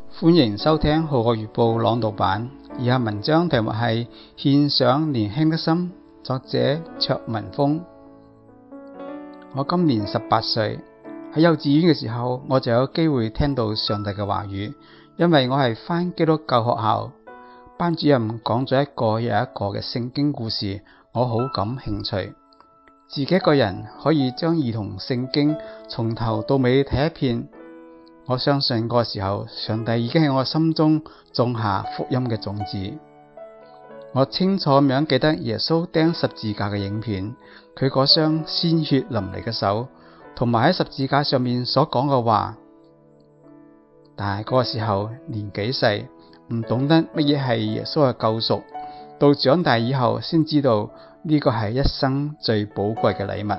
歡迎收聽《號角月報》朗讀版。以下文章題目係獻上年輕的心，作者卓文峰。我今年18歲，喺幼稚園嘅時候，我就有機會聽到上帝嘅話語，因為我係返基督教學校，班主任講咗一個又一個嘅聖經故事，我好感興趣。自己一個人可以將兒童聖經從頭到尾睇一遍。我相信嗰個時候，上帝已經喺我心中種下福音嘅種子。我清楚咁樣記得耶穌釘十字架嘅影片，佢嗰雙鮮血淋漓嘅手，同埋喺十字架上面所講嘅話。但係嗰個時候年紀細，唔懂得乜嘢係耶穌嘅救贖，到長大以後先知道呢個係一生最寶貴嘅禮物。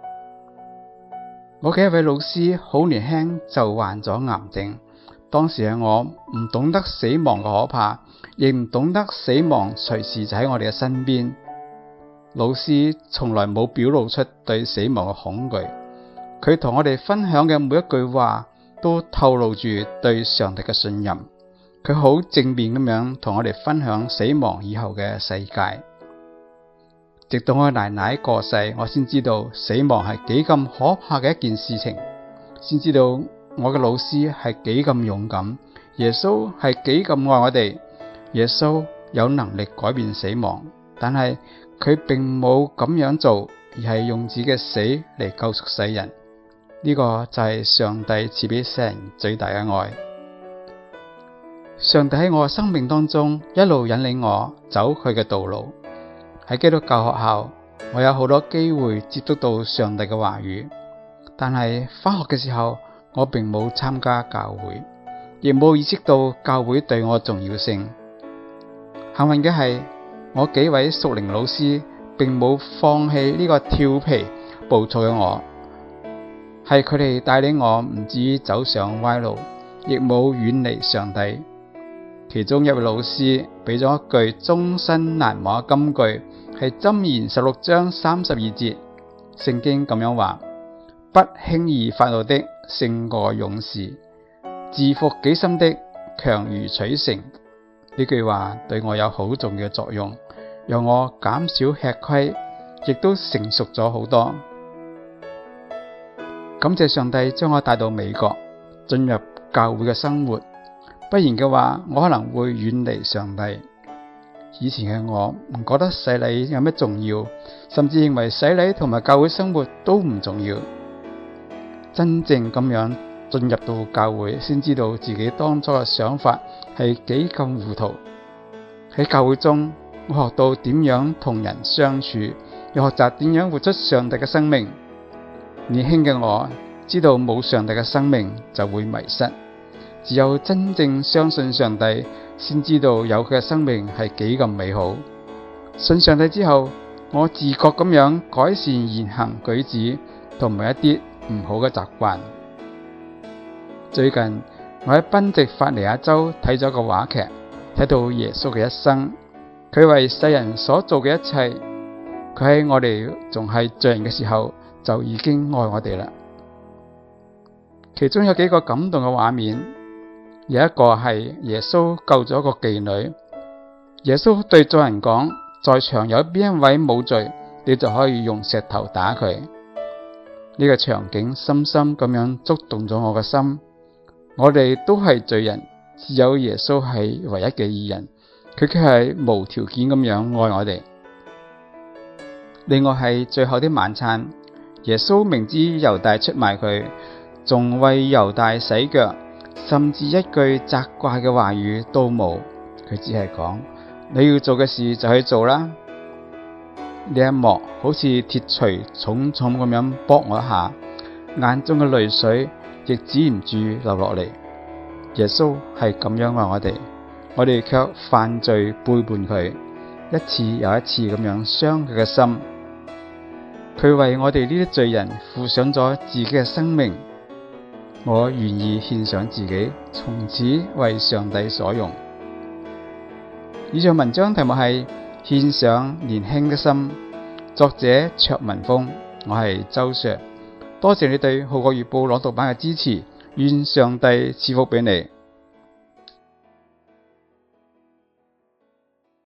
我嘅一位老師好年輕就患咗癌症，當時嘅我唔懂得死亡嘅可怕，亦唔懂得死亡隨時就喺我哋嘅身邊。老師從來冇表露出對死亡嘅恐懼，佢同我哋分享嘅每一句話都透露住對上帝嘅信任。佢好正面咁樣同我哋分享死亡以後嘅世界。直到我奶奶過世，我先知道死亡係幾咁可怕嘅一件事情，先知道我嘅老師係幾咁勇敢，耶穌係幾咁愛我哋。耶穌有能力改變死亡，但係佢並冇咁樣做，而係用自己嘅死嚟救贖世人。呢個就係上帝賜俾世人最大嘅愛。上帝喺我嘅生命當中一路引領我走佢嘅道路。喺基督教學校，我有好多機會接觸到上帝嘅話語，但係返學嘅時候，我並冇參加教會，亦冇意識到教會對我嘅重要性。幸運嘅係，我幾位屬靈老師並冇放棄呢個調皮暴躁嘅我，係佢哋帶領我唔至於走上歪路，亦冇遠離上帝。其中一位老師俾咗一句終身難忘嘅金句，係箴言16章32節，聖經咁樣話：不輕易發怒的勝過勇士，自負己心的強如取城。呢句話對我有好重要嘅作用，讓我減少吃虧，亦都成熟咗好多。感謝上帝將我帶到美國，進入教會嘅生活，不然嘅話，我可能會遠離上帝。以前嘅我唔覺得洗禮有咩重要，甚至認為洗禮同埋教會生活都唔重要。真正咁樣進入到教會，先知道自己當初嘅想法係幾咁糊塗。喺教會中，我學到點樣同人相處，又學習點樣活出上帝嘅生命。年輕嘅我知道冇上帝嘅生命就會迷失，只有真正相信上帝，先知道有佢嘅生命係幾咁美好。信上帝之後，我自覺咁樣改善言行舉止同埋一啲唔好嘅習慣。最近我喺賓夕法尼亞州睇咗個話劇，睇到耶穌嘅一生，佢為世人所做嘅一切，佢喺我哋仲係罪人嘅時候就已經愛我哋啦。其中有幾個感動嘅畫面，有一個係耶穌救咗個妓女，耶穌對眾人講：在場有邊一位冇罪，你就可以用石頭打佢。呢個場景深深咁樣觸動咗我嘅心。我哋都係罪人，只有耶穌係唯一嘅義人，佢卻係無條件咁樣愛我哋。另外係最後的晚餐，耶穌明知猶大出賣佢，仲為猶大洗腳，甚至一句責怪嘅話語都冇，佢只係講：你要做嘅事就去做啦。呢一幕好似鐵錘重重咁樣剝我一下，眼中嘅淚水亦止唔住流落嚟。耶穌係咁樣愛我哋卻犯罪背叛佢，一次又一次咁樣傷佢嘅心。佢為我哋呢啲罪人付上咗自己嘅生命，我願意獻上自己，從此為上帝所用。以上文章題目係獻上年輕嘅心，作者卓文峰，我係周 Sir。多謝你對《號角月報》朗讀版嘅支持，願上帝賜福俾你。